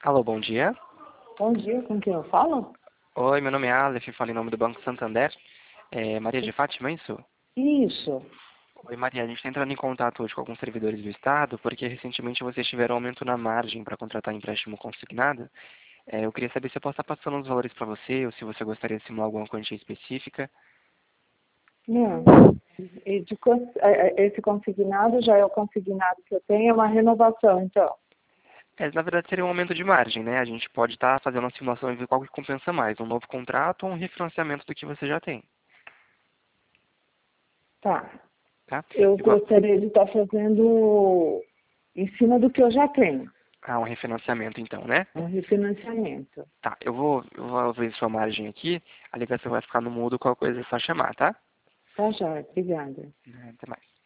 Alô, bom dia. Bom dia, com quem eu falo? Oi, meu nome é Aleph, falo em nome do Banco Santander. É Maria de Fátima, é isso? Isso. Oi, Maria, a gente está entrando em contato hoje com alguns servidores do Estado, porque recentemente vocês tiveram aumento na margem para contratar empréstimo consignado. Eu queria saber se eu posso estar passando os valores para você, ou se você gostaria de simular alguma quantia específica. Não. Esse consignado já é o consignado que eu tenho, é uma renovação, então. Na verdade, seria um aumento de margem, né? A gente pode estar fazendo uma simulação e ver qual que compensa mais, um novo contrato ou um refinanciamento do que você já tem, Tá. tá? Eu Igual, gostaria de estar fazendo em cima do que eu já tenho, um refinanciamento então, né? um refinanciamento. Tá, eu vou ver sua margem aqui, a ligação vai ficar no mudo, qualquer coisa é só chamar, tá? Tá, já, obrigada. Até mais.